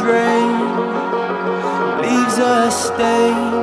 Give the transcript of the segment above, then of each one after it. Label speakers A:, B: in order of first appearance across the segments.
A: rain leaves a stain.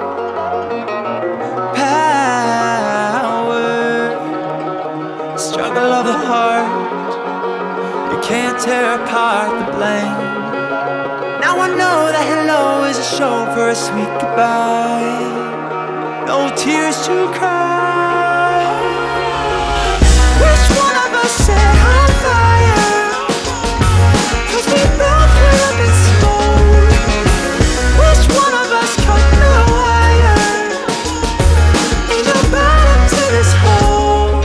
A: Power, struggle of the heart, you can't tear apart the blame. Now I know that hello is a show for a sweet goodbye. No tears to cry. Which one of us set on fire? 'Cause we both went up in smoke. Which one of us cut the wire? Ain't no bottom to this hole.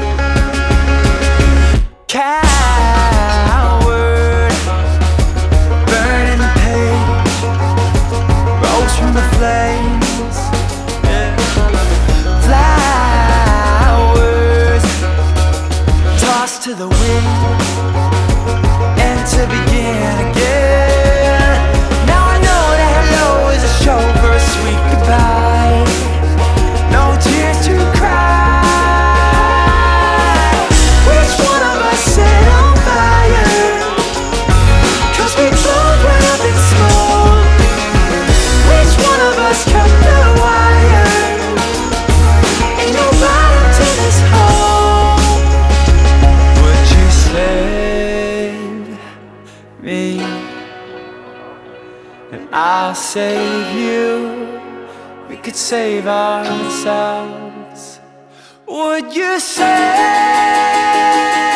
A: Coward, burning the page, rose from the flames. Flowers tossed to the wind, and to begin again. Now I know that hello is a show for a sweet goodbye. No tears to cry. Which one of us set on fire? 'Cause we both went up in smoke. Which one of us cut the wire? Ain't no bottom to this hole. Would you save me, and I'll save you? We could save ourselves. Would you save